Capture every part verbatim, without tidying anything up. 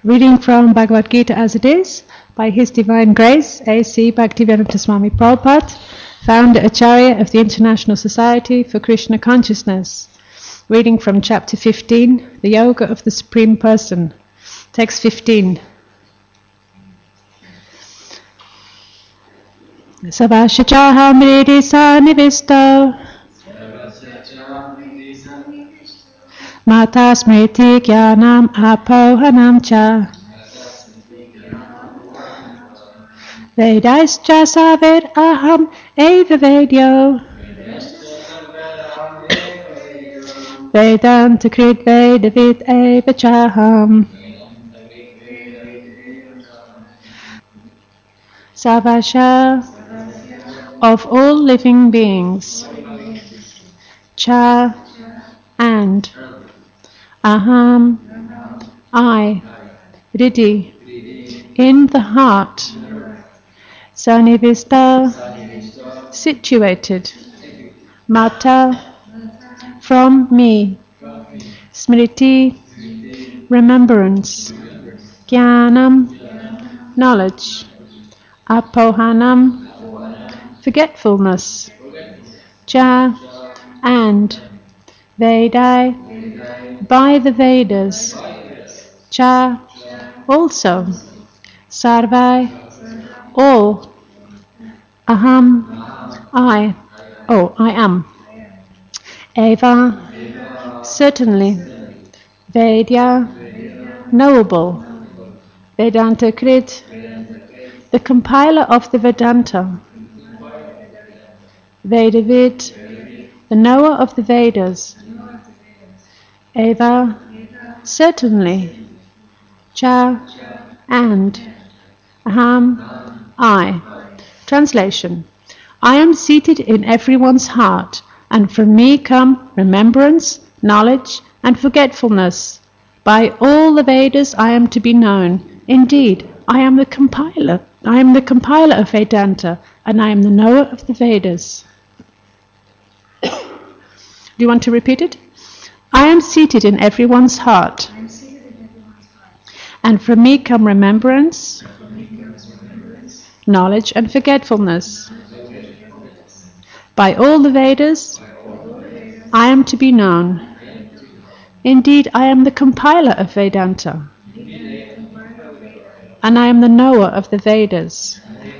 Reading from Bhagavad Gita as it is, by His Divine Grace, A C Bhaktivedanta Swami Prabhupada, Founder Acharya of the International Society for Krishna Consciousness. Reading from Chapter fifteen, The Yoga of the Supreme Person. Text fifteen. Savashachaha mridisa nivisto Mata smriti jnanam apohanam cha Vedaischa saved aham eva vedyo Vedanta krit vedavid eva chaham Savasha of all living beings, cha and aham I, Riddhi, in the heart, sanivista, situated, mata, from me, smriti, remembrance, jnanam, knowledge, apohanam, forgetfulness, cha, and, Vedai, by the Vedas, cha, also, sarvai, all, aham, I, oh, I am, eva, certainly, vedya, knowable, Vedanta Krit, the compiler of the Vedanta, Vedavid, the knower of the Vedas, Eva, certainly, cha, and, aham, I. Translation. I am seated in everyone's heart, and from me come remembrance, knowledge, and forgetfulness. By all the Vedas I am to be known. Indeed, I am the compiler. I am the compiler of Vedanta, and I am the knower of the Vedas. Do you want to repeat it? I am seated in everyone's heart, and from me come remembrance, knowledge, and forgetfulness. By all the Vedas, I am to be known. Indeed, I am the compiler of Vedanta, and I am the knower of the Vedas.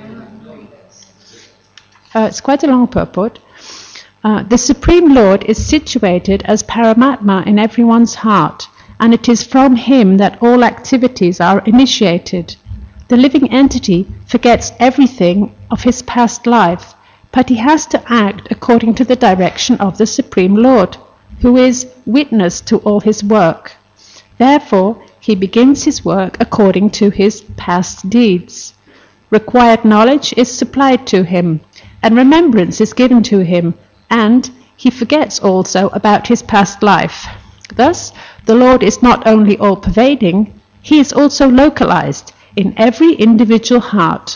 Uh, it's quite a long purport. Uh, the Supreme Lord is situated as Paramatma in everyone's heart, and it is from Him that all activities are initiated. The living entity forgets everything of his past life, but he has to act according to the direction of the Supreme Lord, who is witness to all his work. Therefore, he begins his work according to his past deeds. Required knowledge is supplied to him, and remembrance is given to him, and he forgets also about his past life. Thus, the Lord is not only all-pervading, he is also localized in every individual heart.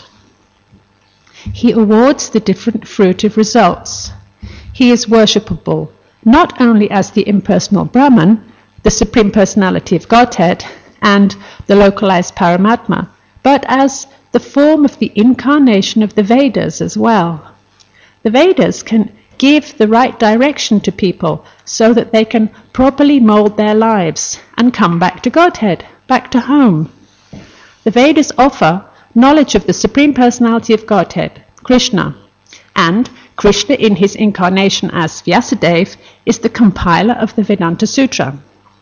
He awards the different fruitive results. He is worshipable not only as the impersonal Brahman, the Supreme Personality of Godhead, and the localized Paramatma, but as the form of the incarnation of the Vedas as well. The Vedas can give the right direction to people so that they can properly mold their lives and come back to Godhead, back to home. The Vedas offer knowledge of the Supreme Personality of Godhead, Krishna, and Krishna in his incarnation as Vyasadeva is the compiler of the Vedanta Sutra.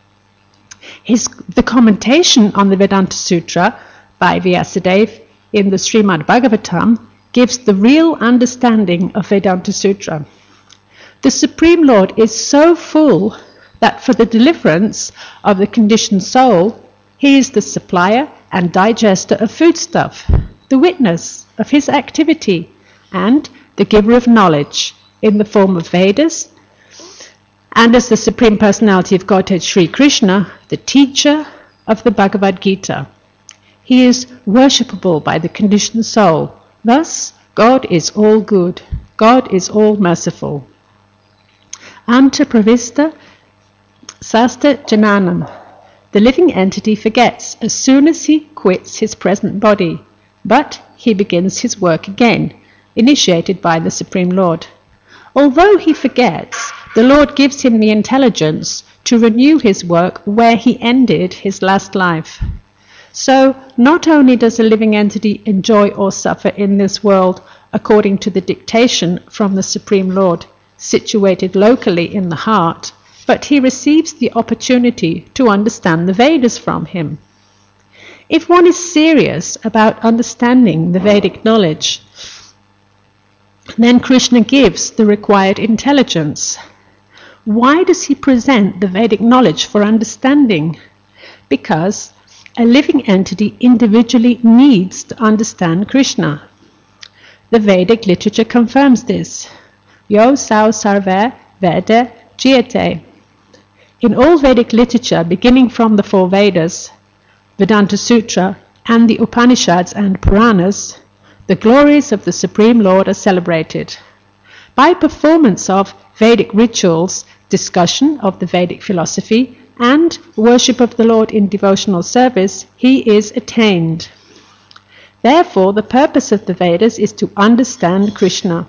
His, the commentation on the Vedanta Sutra by Vyasadeva in the Srimad Bhagavatam gives the real understanding of Vedanta Sutra. The Supreme Lord is so full that for the deliverance of the conditioned soul, he is the supplier and digester of foodstuff, the witness of his activity, and the giver of knowledge in the form of Vedas, and as the Supreme Personality of Godhead Sri Krishna, the teacher of the Bhagavad Gita. He is worshipable by the conditioned soul. Thus, God is all good. God is all merciful. Anta pravista sasta jananam. The living entity forgets as soon as he quits his present body, but he begins his work again, initiated by the Supreme Lord. Although he forgets, the Lord gives him the intelligence to renew his work where he ended his last life. So, not only does a living entity enjoy or suffer in this world according to the dictation from the Supreme Lord, situated locally in the heart, but he receives the opportunity to understand the Vedas from him. If one is serious about understanding the Vedic knowledge, then Krishna gives the required intelligence. Why does he present the Vedic knowledge for understanding? Because a living entity individually needs to understand Krishna. The Vedic literature confirms this. Yo sao sarve Veda jyate. In all Vedic literature, beginning from the four Vedas, Vedanta Sutra, and the Upanishads and Puranas, the glories of the Supreme Lord are celebrated. By performance of Vedic rituals, discussion of the Vedic philosophy, and worship of the Lord in devotional service, he is attained. Therefore, the purpose of the Vedas is to understand Krishna.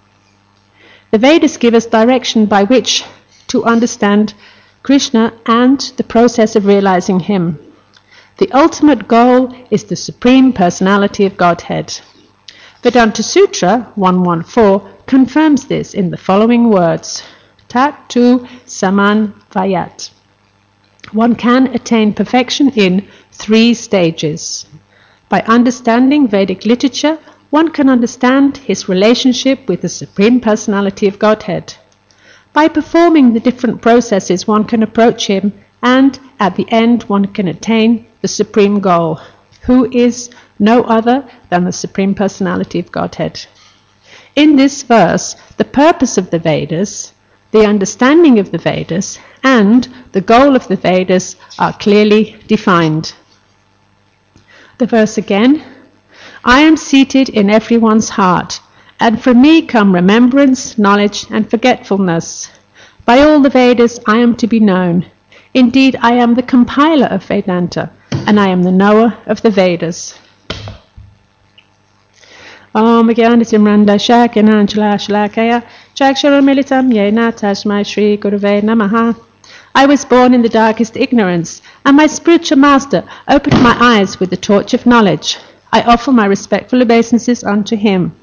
The Vedas give us direction by which to understand Krishna and the process of realizing him. The ultimate goal is the Supreme Personality of Godhead. Vedanta Sutra one fourteen confirms this in the following words: Tat tu saman vayat. One can attain perfection in three stages. By understanding Vedic literature, one can understand his relationship with the Supreme Personality of Godhead. By performing the different processes, one can approach him, and at the end one can attain the supreme goal, who is no other than the Supreme Personality of Godhead. In this verse, the purpose of the Vedas, the understanding of the Vedas, and the goal of the Vedas are clearly defined. The verse again: I am seated in everyone's heart, and from me come remembrance, knowledge, and forgetfulness. By all the Vedas I am to be known. Indeed, I am the compiler of Vedanta, and I am the knower of the Vedas. Om Gyanatimiranda Shakinanjala Shalakaya Chaksharamilitam Yena Tasmai Shri Gurave Namaha. I was born in the darkest ignorance, and my spiritual master opened my eyes with the torch of knowledge. I offer my respectful obeisances unto him.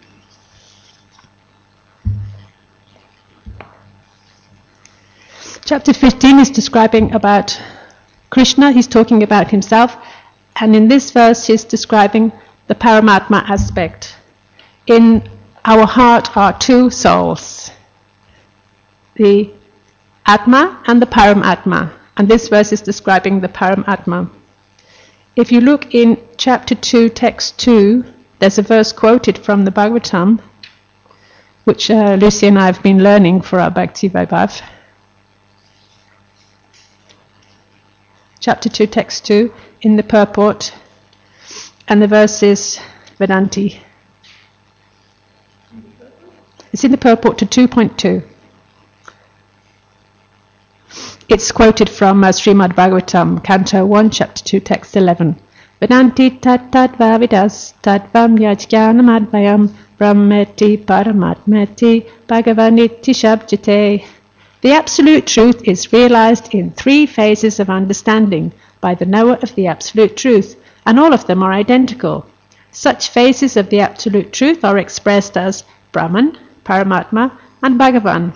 Chapter fifteen is describing about Krishna. He's talking about himself, and in this verse he's describing the Paramatma aspect. In our heart are two souls, the Atma and the Paramatma, and this verse is describing the Paramatma. If you look in chapter two, text two, there's a verse quoted from the Bhagavatam, which uh, Lucy and I have been learning for our Bhakti Vaibhav. Chapter two, text two, in the purport, and the verse is Vedanti. It's in the purport to two point two. It's quoted from uh, Srimad Bhagavatam, Canto one, Chapter two, Text eleven. Vedanti tat tat vavidas tatvam yajjanamadvayam brahmeti paramatmeti bhagavaniti shabjate. The Absolute Truth is realized in three phases of understanding by the knower of the Absolute Truth, and all of them are identical. Such phases of the Absolute Truth are expressed as Brahman, Paramatma, and Bhagavan.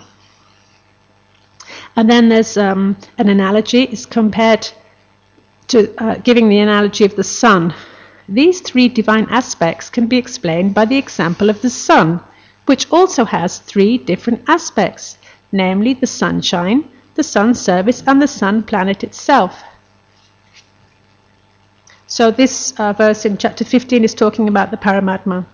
And then there's um, an analogy, is compared to uh, giving the analogy of the sun. These three divine aspects can be explained by the example of the sun, which also has three different aspects, namely the sunshine, the sun service, and the sun planet itself. So this uh, verse in chapter fifteen is talking about the Paramatma.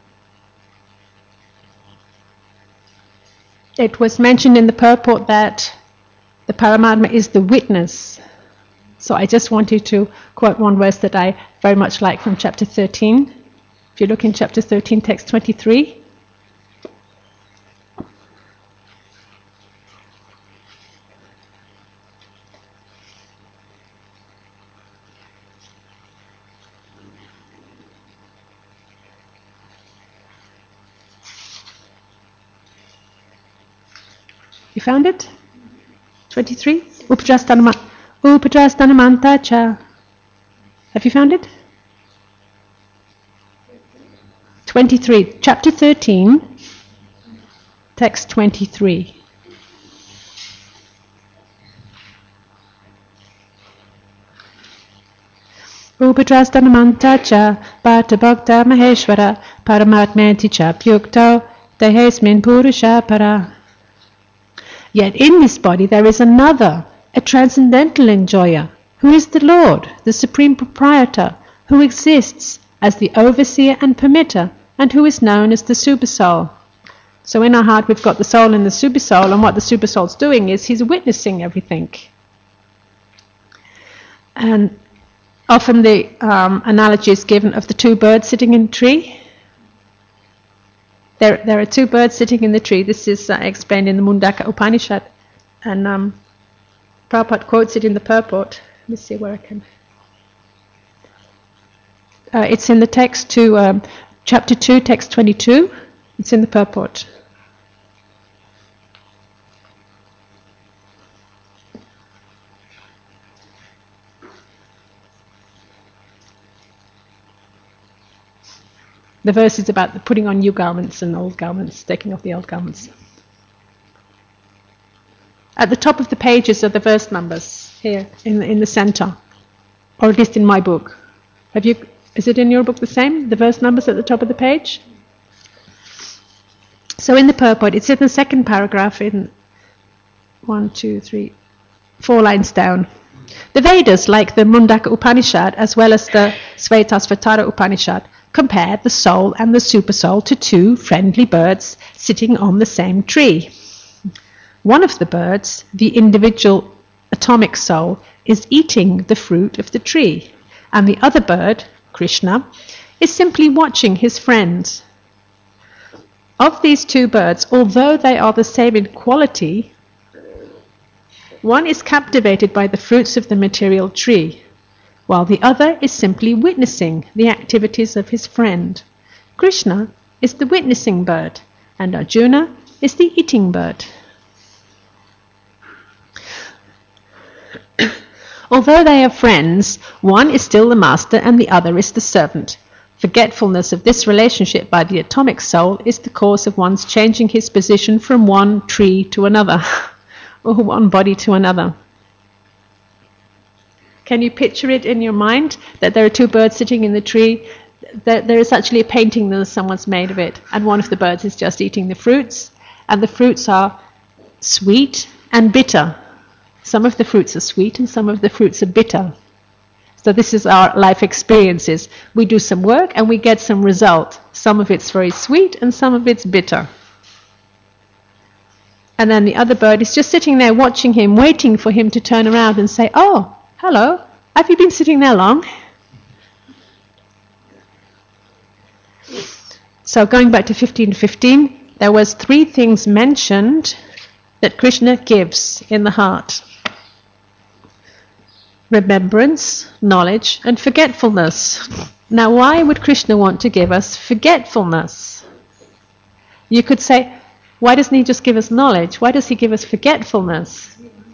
It was mentioned in the purport that the Paramatma is the witness. So I just wanted to quote one verse that I very much like from chapter thirteen. If you look in chapter thirteen, text twenty-three. You found it? twenty-three? Upadrastanamanta cha. Have you found it? twenty-three. Chapter thirteen, text twenty-three. Upadrastanamanta cha Bhata Bhakta Maheshwara Paramatmeti cha Pyukto Dehesmin Purusha Para. Yet in this body there is another, a transcendental enjoyer, who is the Lord, the Supreme Proprietor, who exists as the overseer and permitter, and who is known as the Supersoul. So in our heart we've got the soul and the Supersoul, and what the Supersoul's doing is he's witnessing everything. And often the um, analogy is given of the two birds sitting in a tree. There, there are two birds sitting in the tree. This is uh, explained in the Mundaka Upanishad, and um, Prabhupada quotes it in the purport. Let me see where I can. Uh, it's in the text to um, chapter two, text twenty-two. It's in the purport. The verse is about the putting on new garments and old garments, taking off the old garments. At the top of the pages are the verse numbers here in in the center, or at least in my book. Have you? Is it in your book the same? The verse numbers at the top of the page. So in the purport, it's in the second paragraph, in one, two, three, four lines down. The Vedas, like the Mundaka Upanishad as well as the Svetasvatara Upanishad, compare the soul and the supersoul to two friendly birds sitting on the same tree. One of the birds, the individual atomic soul, is eating the fruit of the tree, and the other bird, Krishna, is simply watching his friends. Of these two birds, although they are the same in quality, one is captivated by the fruits of the material tree, while the other is simply witnessing the activities of his friend. Krishna is the witnessing bird, and Arjuna is the eating bird. Although they are friends, one is still the master and the other is the servant. Forgetfulness of this relationship by the atomic soul is the cause of one's changing his position from one tree to another, or one body to another. Can you picture it in your mind, that there are two birds sitting in the tree? There, there is actually a painting that someone's made of it, and one of the birds is just eating the fruits, and the fruits are sweet and bitter. Some of the fruits are sweet and some of the fruits are bitter. So this is our life experiences. We do some work and we get some result. Some of it's very sweet and some of it's bitter. And then the other bird is just sitting there watching him, waiting for him to turn around and say, "Oh, hello, have you been sitting there long?" So going back to fifteen fifteen, there was three things mentioned that Krishna gives in the heart: remembrance, knowledge, and forgetfulness. Now, why would Krishna want to give us forgetfulness? You could say, why doesn't he just give us knowledge? Why does he give us forgetfulness?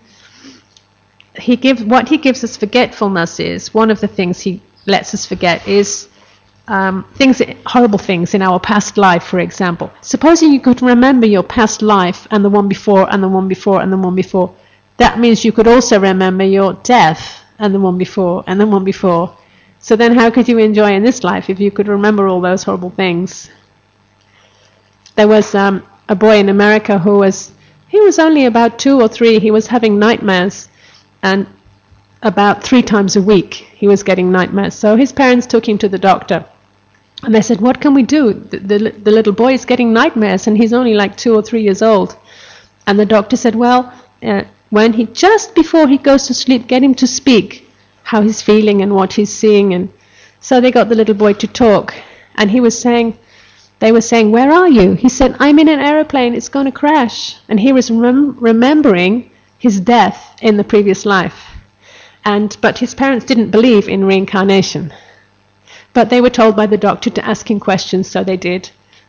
He gives, what he gives us forgetfulness is, one of the things he lets us forget is um, things, horrible things in our past life, for example. Supposing you could remember your past life and the one before and the one before and the one before, that means you could also remember your death and the one before and the one before. So then how could you enjoy in this life if you could remember all those horrible things? There was um, a boy in America who was, he was only about two or three, he was having nightmares, and about three times a week he was getting nightmares. So his parents took him to the doctor, and they said, what can we do? The, the, the little boy is getting nightmares and he's only like two or three years old. And the doctor said, well, uh, when he, just before he goes to sleep, get him to speak how he's feeling and what he's seeing. And so they got the little boy to talk, and he was saying, they were saying, where are you? He said, I'm in an aeroplane, it's going to crash. And he was rem- remembering his death in the previous life. And but his parents didn't believe in reincarnation. But they were told by the doctor to ask him questions, so they did.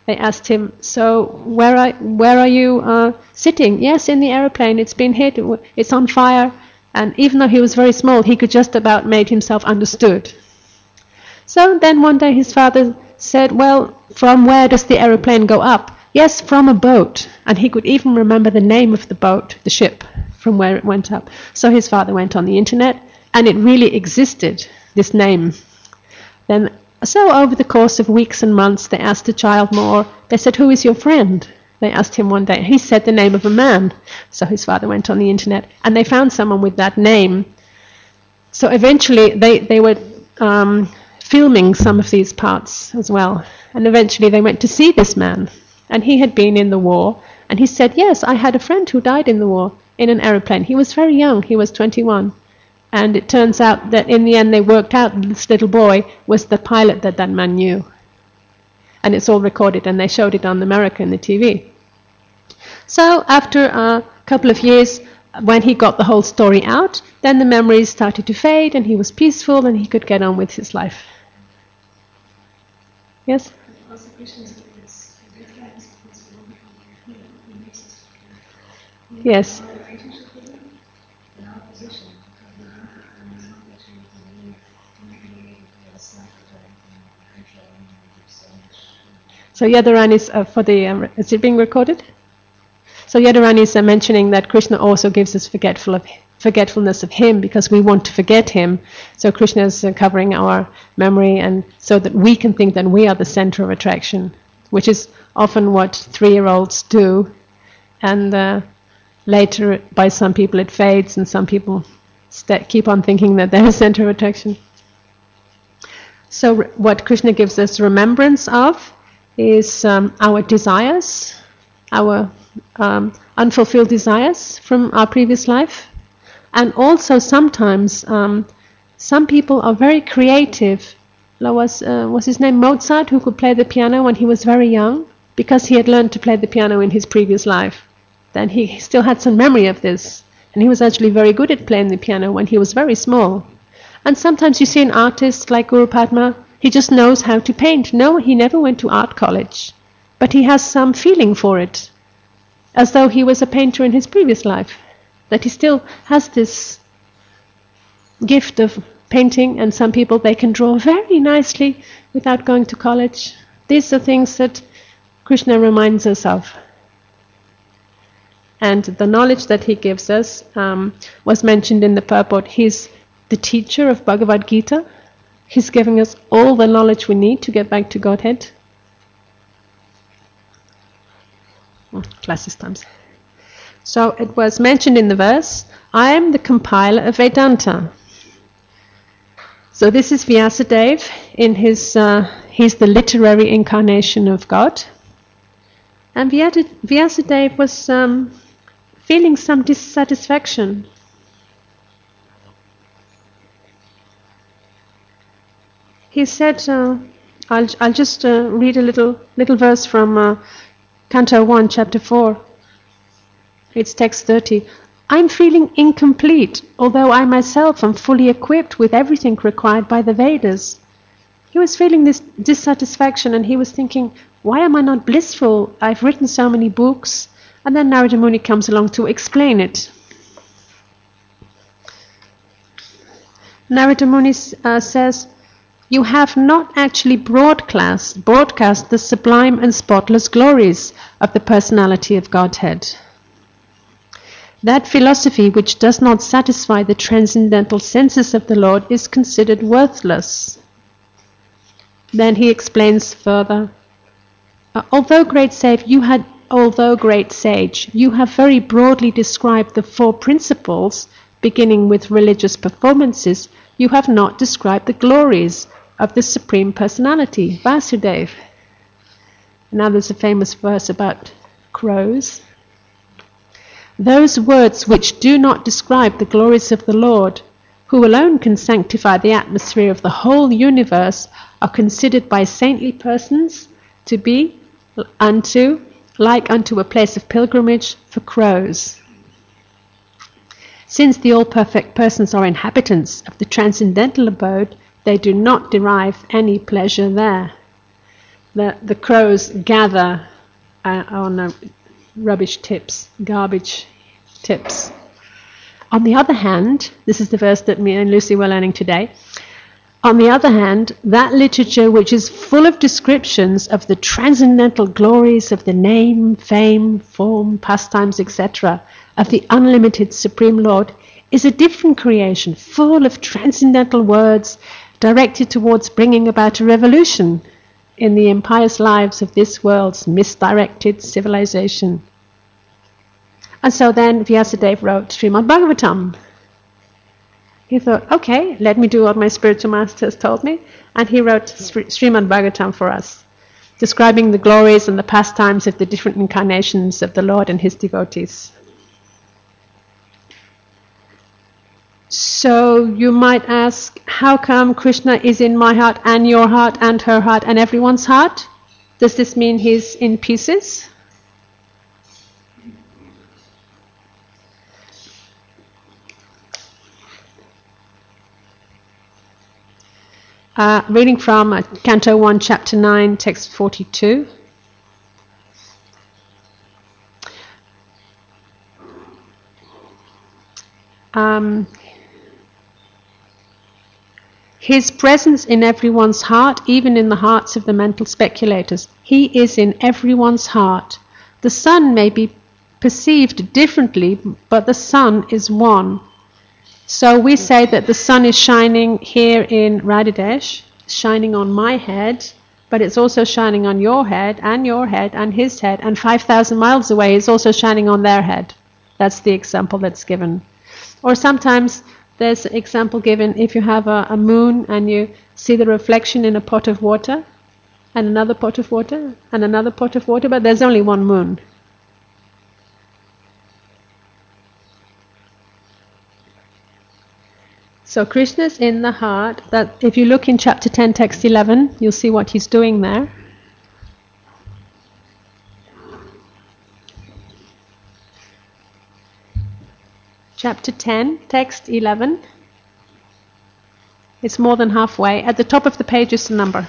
they asked him, so where are, where are you uh, sitting? Yes, in the aeroplane. It's been hit. It's on fire. And even though he was very small, he could just about make himself understood. So then one day his father said, well, from where does the aeroplane go up? Yes, from a boat. And he could even remember the name of the boat, the ship, from where it went up. So his father went on the internet, and it really existed, this name. Then, so over the course of weeks and months, they asked the child more. They said, who is your friend? They asked him one day. He said the name of a man. So his father went on the internet, and they found someone with that name. So eventually they, they were um, filming some of these parts as well. And eventually they went to see this man. And he had been in the war. And he said, yes, I had a friend who died in the war in an aeroplane. He was very young. He was twenty-one. And it turns out that in the end they worked out that this little boy was the pilot that that man knew. And it's all recorded, and they showed it on America in the T V. So after a couple of years, when he got the whole story out, then the memories started to fade, and he was peaceful, and he could get on with his life. Yes? Yes. So Yadharani is uh, for the, um, is it being recorded? So Yadharani is uh, mentioning that Krishna also gives us forgetful of, forgetfulness of him because we want to forget him. So Krishna is uh, covering our memory, and so that we can think that we are the center of attraction, which is often what three-year-olds do. And uh, later, by some people it fades, and some people st- keep on thinking that they're the center of attraction. So re- what Krishna gives us remembrance of is um, our desires, our um, unfulfilled desires from our previous life. And also sometimes um, some people are very creative. There was, uh, was his name Mozart, who could play the piano when he was very young, because he had learned to play the piano in his previous life. Then he still had some memory of this, and he was actually very good at playing the piano when he was very small. And sometimes you see an artist like Guru Padma, he just knows how to paint. No, he never went to art college, but he has some feeling for it, as though he was a painter in his previous life, that he still has this gift of painting. And some people, they can draw very nicely without going to college. These are things that Krishna reminds us of. And the knowledge that he gives us um, was mentioned in the purport. He's the teacher of Bhagavad Gita. He's giving us all the knowledge we need to get back to Godhead. Oh, classes times. So it was mentioned in the verse, I am the compiler of Vedanta. So this is Vyasadeva in his, uh, he's the literary incarnation of God. And Vyasadeva was um, feeling some dissatisfaction. He said, uh, I'll, I'll just uh, read a little little verse from uh, Canto one, Chapter four. It's text thirty. I'm feeling incomplete, although I myself am fully equipped with everything required by the Vedas. He was feeling this dissatisfaction, and he was thinking, why am I not blissful? I've written so many books. And then Narada Muni comes along to explain it. Narada Muni uh, says, you have not actually broadcast, broadcast the sublime and spotless glories of the personality of Godhead. That philosophy which does not satisfy the transcendental senses of the Lord is considered worthless. Then he explains further, uh, although great sage, you had, although great sage, you have very broadly described the four principles, beginning with religious performances. You have not described the glories of the Supreme Personality, Vasudeva. Now there's a famous verse about crows. Those words which do not describe the glories of the Lord, who alone can sanctify the atmosphere of the whole universe, are considered by saintly persons to be unto, like unto a place of pilgrimage for crows. Since the all-perfect persons are inhabitants of the transcendental abode, they do not derive any pleasure there. the, the crows gather uh, on uh, rubbish tips, garbage tips. On the other hand, this is the verse that me and Lucy were learning today. On the other hand, that literature which is full of descriptions of the transcendental glories of the name, fame, form, pastimes, et cetera, of the unlimited Supreme Lord, is a different creation, full of transcendental words directed towards bringing about a revolution in the impious lives of this world's misdirected civilization. And so then Vyasadeva wrote Srimad Bhagavatam. He thought, okay, let me do what my spiritual master has told me. And he wrote Srimad Bhagavatam for us, describing the glories and the pastimes of the different incarnations of the Lord and his devotees. So you might ask, how come Krishna is in my heart and your heart and her heart and everyone's heart? Does this mean he's in pieces? Uh, reading from uh, Canto one, Chapter nine, Text forty-two. Um, His presence in everyone's heart, even in the hearts of the mental speculators. He is in everyone's heart. The sun may be perceived differently, but the sun is one. So we say that the sun is shining here in Radhadesh, shining on my head, but it's also shining on your head and your head and his head, and five thousand miles away it's also shining on their head. That's the example that's given. Or sometimes there's an example given if you have a, a moon and you see the reflection in a pot of water and another pot of water and another pot of water, but there's only one moon. So Krishna's in the heart. That if you look in chapter ten, text eleven, you'll see what he's doing there. Chapter ten, text eleven. It's more than halfway. At the top of the page is the number.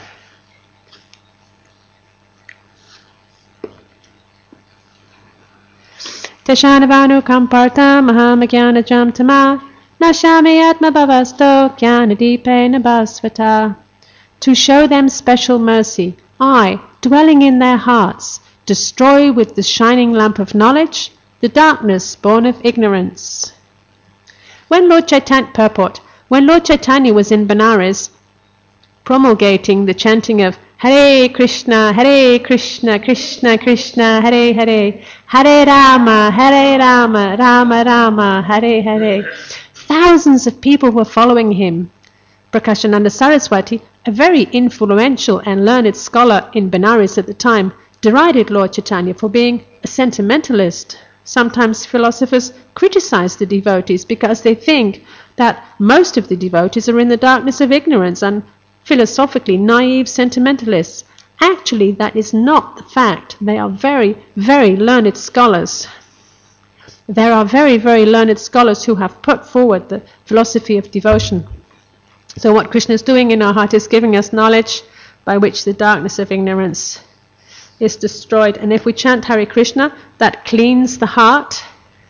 Tashanavanu kamparta mahamagyana jam tama nashami atma bhavasto jnanadeepe nabhasvata. To show them special mercy, I, dwelling in their hearts, destroy with the shining lamp of knowledge the darkness born of ignorance. When Lord Chaitanya, purport, when Lord Chaitanya was in Benares promulgating the chanting of Hare Krishna, Hare Krishna, Krishna Krishna, Hare Hare, Hare Rama, Hare Rama, Rama Rama, Hare Hare, thousands of people were following him. Prakashananda Saraswati, a very influential and learned scholar in Benares at the time, derided Lord Chaitanya for being a sentimentalist. Sometimes philosophers criticize the devotees because they think that most of the devotees are in the darkness of ignorance and philosophically naive sentimentalists. Actually, that is not the fact. They are very, very learned scholars. There are very, very learned scholars who have put forward the philosophy of devotion. So what Krishna is doing in our heart is giving us knowledge by which the darkness of ignorance is destroyed. And if we chant Hare Krishna, that cleans the heart.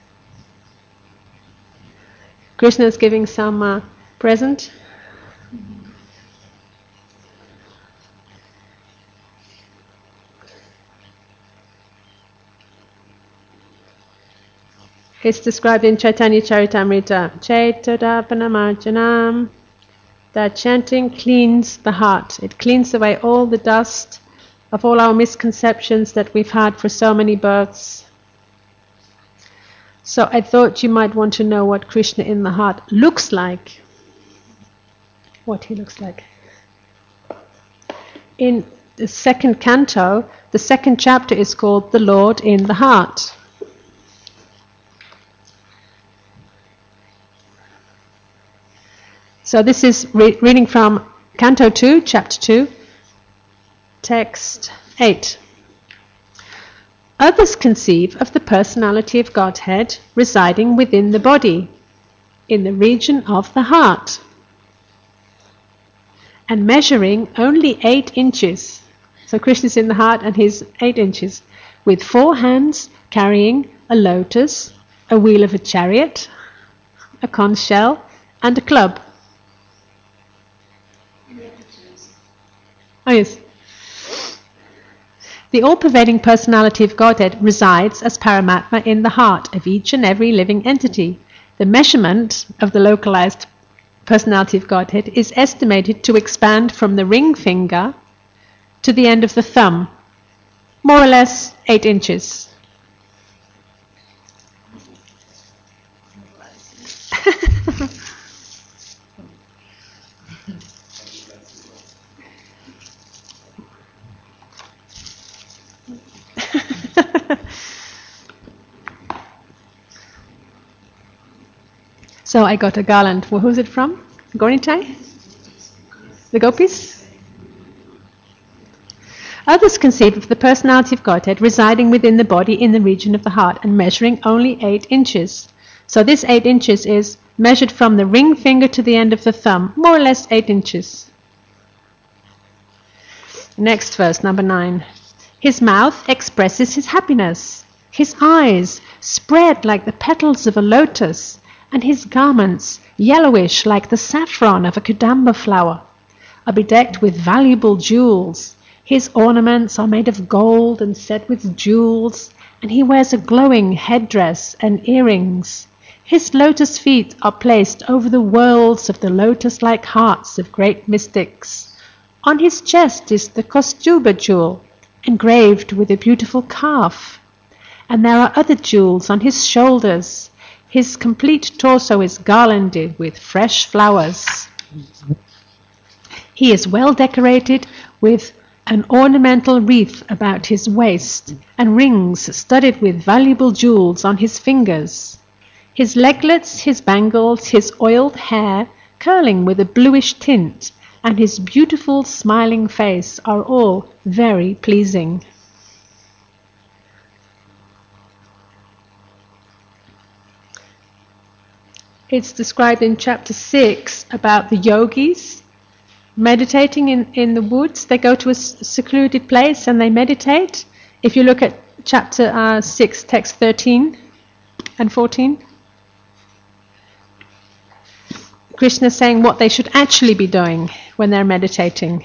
Krishna is giving some uh, present. It's described in Chaitanya Charitamrita. Chaitadapanamajanam. That chanting cleans the heart. It cleans away all the dust of all our misconceptions that we've had for so many births. So I thought you might want to know what Krishna in the heart looks like. What he looks like. In the second canto, the second chapter is called The Lord in the Heart. So this is re- reading from Canto two, Chapter two, Text eight. Others conceive of the personality of Godhead residing within the body, in the region of the heart, and measuring only eight inches. So Krishna is in the heart and he's eight inches, with four hands carrying a lotus, a wheel of a chariot, a conch shell, and a club. Oh yes. The all-pervading personality of Godhead resides as Paramatma in the heart of each and every living entity. The measurement of the localized personality of Godhead is estimated to expand from the ring finger to the end of the thumb, more or less eight inches. So I got a garland. Well, who's it from? Gauritai? The gopis? Others conceive of the personality of Godhead residing within the body in the region of the heart and measuring only eight inches. So this eight inches is measured from the ring finger to the end of the thumb, more or less eight inches. Next verse, number nine. His mouth expresses his happiness. His eyes spread like the petals of a lotus, and his garments, yellowish like the saffron of a kudamba flower, are bedecked with valuable jewels. His ornaments are made of gold and set with jewels, and he wears a glowing headdress and earrings. His lotus feet are placed over the worlds of the lotus-like hearts of great mystics. On his chest is the Kaustubha jewel, engraved with a beautiful calf, and there are other jewels on his shoulders. His complete torso is garlanded with fresh flowers. He is well decorated with an ornamental wreath about his waist and rings studded with valuable jewels on his fingers. His leglets, his bangles, his oiled hair, curling with a bluish tint, and his beautiful smiling face are all very pleasing. It's described in chapter six about the yogis meditating in, in the woods. They go to a secluded place and they meditate. If you look at chapter uh, six, text thirteen and fourteen, Krishna is saying what they should actually be doing when they're meditating.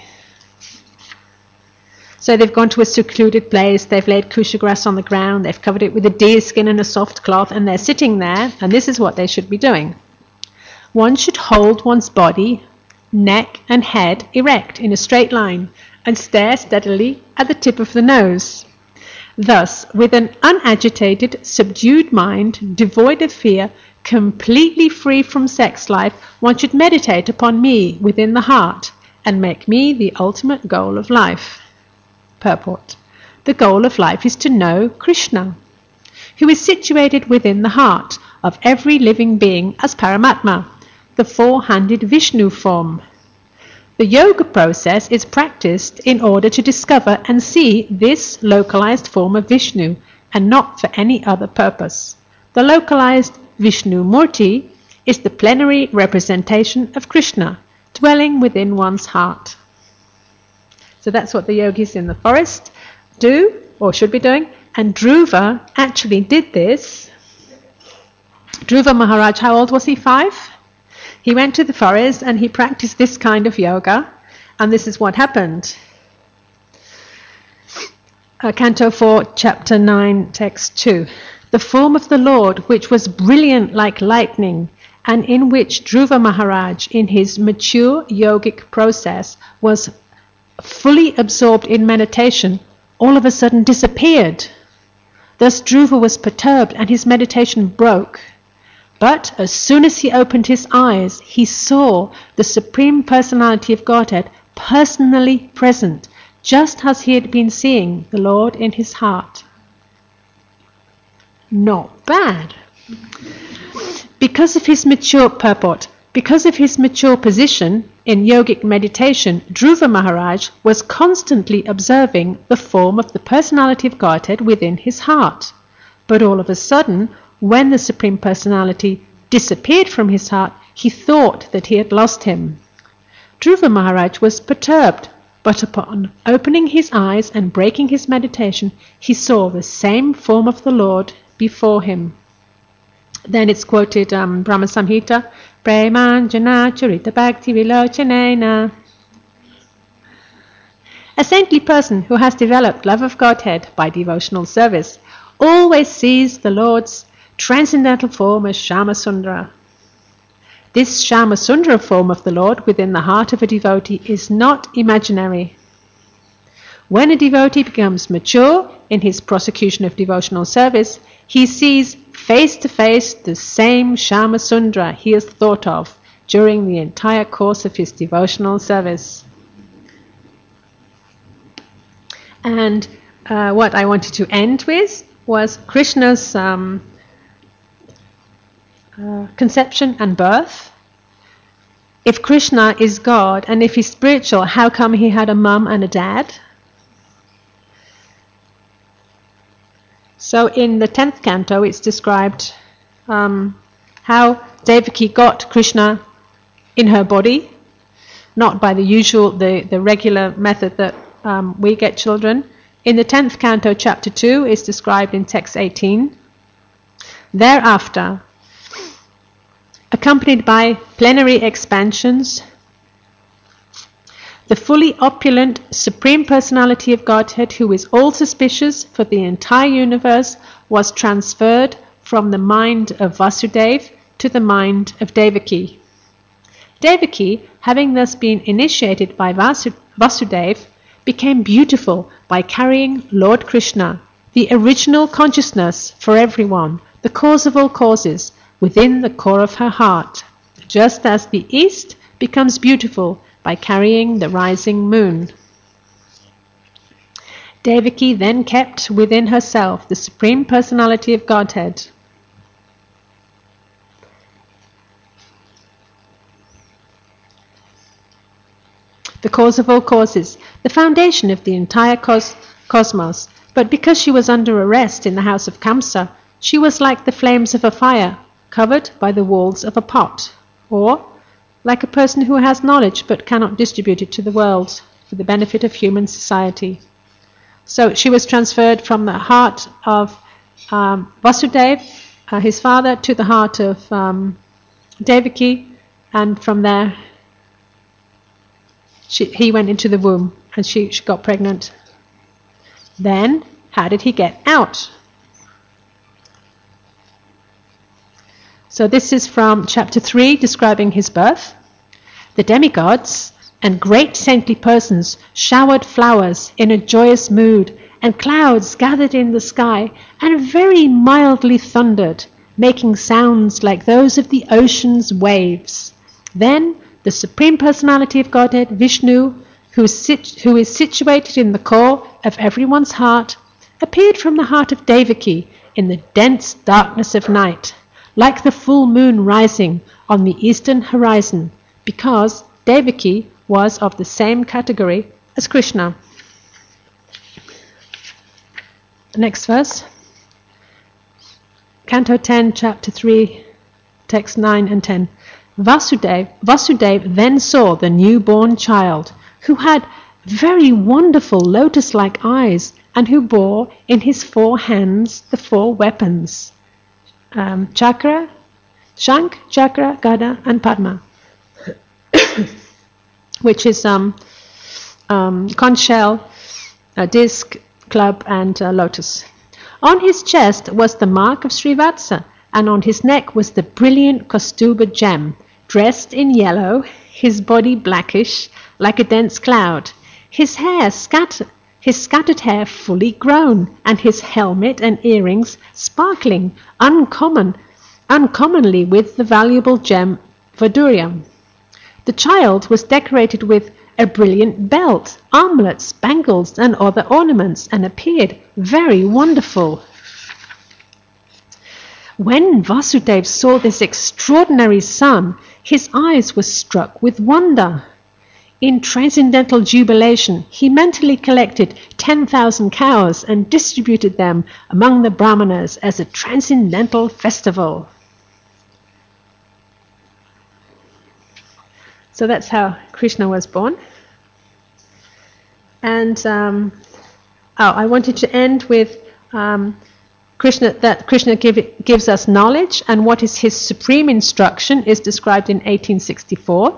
So they've gone to a secluded place, they've laid kusha grass on the ground, they've covered it with a deer skin and a soft cloth, and they're sitting there, and this is what they should be doing. One should hold one's body, neck and head erect in a straight line and stare steadily at the tip of the nose. Thus, with an unagitated, subdued mind, devoid of fear, completely free from sex life, one should meditate upon me within the heart and make me the ultimate goal of life. Purport. The goal of life is to know Krishna, who is situated within the heart of every living being as Paramatma, the four-handed Vishnu form. The yoga process is practiced in order to discover and see this localized form of Vishnu and not for any other purpose. The localized Vishnu Murti is the plenary representation of Krishna, dwelling within one's heart. So that's what the yogis in the forest do, or should be doing, and Dhruva actually did this. Dhruva Maharaj, how old was he? Five? He went to the forest and he practiced this kind of yoga, and this is what happened. Uh, Canto four, Chapter nine, Text two. The form of the Lord, which was brilliant like lightning, and in which Dhruva Maharaj, in his mature yogic process, was fully absorbed in meditation, all of a sudden disappeared. Thus Dhruva was perturbed and his meditation broke. But as soon as he opened his eyes, he saw the Supreme Personality of Godhead personally present, just as he had been seeing the Lord in his heart. Not bad. Because of his mature purport, because of his mature position in yogic meditation, Dhruva Maharaj was constantly observing the form of the personality of Godhead within his heart. But all of a sudden, when the Supreme Personality disappeared from his heart, he thought that he had lost him. Dhruva Maharaj was perturbed. But upon opening his eyes and breaking his meditation, he saw the same form of the Lord before him. Then it's quoted um, Brahma Samhita, Premanjana Charita Bhakti Vilochanena. A saintly person who has developed love of Godhead by devotional service always sees the Lord's transcendental form as Shyamasundara. This Shyamasundara form of the Lord within the heart of a devotee is not imaginary. When a devotee becomes mature in his prosecution of devotional service, he sees face to face the same Shyamasundara he has thought of during the entire course of his devotional service. And uh, what I wanted to end with was Krishna's um, uh, conception and birth. If Krishna is God and if he's spiritual, how come he had a mum and a dad? So in the tenth canto it's described um, how Devaki got Krishna in her body, not by the usual, the, the regular method that um, we get children. In the tenth canto, chapter two, is described in text eighteen. Thereafter, accompanied by plenary expansions, the fully opulent Supreme Personality of Godhead, who is all suspicious for the entire universe, was transferred from the mind of Vasudeva to the mind of Devaki. Devaki, having thus been initiated by Vasu- Vasudeva, became beautiful by carrying Lord Krishna, the original consciousness for everyone, the cause of all causes, within the core of her heart, just as the east becomes beautiful by carrying the rising moon. Devaki then kept within herself the Supreme Personality of Godhead. The cause of all causes, the foundation of the entire cos- cosmos. But because she was under arrest in the house of Kamsa, she was like the flames of a fire, covered by the walls of a pot, or like a person who has knowledge but cannot distribute it to the world for the benefit of human society. So she was transferred from the heart of um, Vasudeva, uh, his father, to the heart of um, Devaki, and from there she, he went into the womb and she, she got pregnant. Then, how did he get out? So this is from chapter three, describing his birth. The demigods and great saintly persons showered flowers in a joyous mood, and clouds gathered in the sky and very mildly thundered, making sounds like those of the ocean's waves. Then the Supreme Personality of Godhead, Vishnu, who is, sit- who is situated in the core of everyone's heart, appeared from the heart of Devaki in the dense darkness of night, like the full moon rising on the eastern horizon, because Devaki was of the same category as Krishna. Next verse. Canto ten, chapter three, text nine and ten. Vasudeva, Vasudeva then saw the newborn child, who had very wonderful lotus-like eyes, and who bore in his four hands the four weapons, um, chakra, shank, chakra, gada, and padma, which is um, um, conch shell, a disc, club, and a lotus. On his chest was the mark of Srivatsa, and on his neck was the brilliant Kaustuba gem, dressed in yellow, his body blackish, like a dense cloud, his hair scattered, his scattered hair fully grown, and his helmet and earrings sparkling uncommon, uncommonly with the valuable gem Vaduriam. The child was decorated with a brilliant belt, armlets, bangles, and other ornaments, and appeared very wonderful. When Vasudeva saw this extraordinary son, his eyes were struck with wonder. In transcendental jubilation, he mentally collected ten thousand cows and distributed them among the brahmanas as a transcendental festival. So that's how Krishna was born. And um, oh, I wanted to end with um, Krishna, that Krishna give, gives us knowledge, and what is his supreme instruction is described in eighteen sixty-four.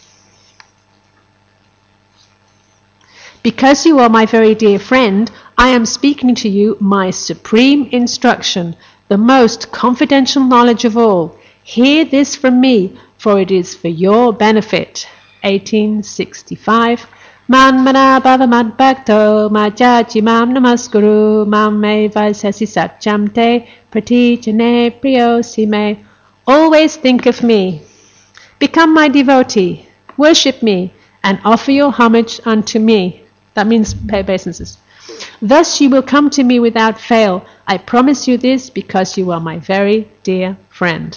Because you are my very dear friend, I am speaking to you my supreme instruction, the most confidential knowledge of all. Hear this from me, for it is for your benefit. eighteen sixty-five. Man mana bhava mad bhakto majaji mam namaskuru mam me vaisasi satcham te pratijane priyosi me. Always think of me. Become my devotee. Worship me and offer your homage unto me. That means pay obeisances. Thus you will come to me without fail. I promise you this because you are my very dear friend.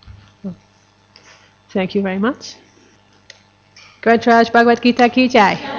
Thank you very much. Granthraj Bhagavad Gita ki jai.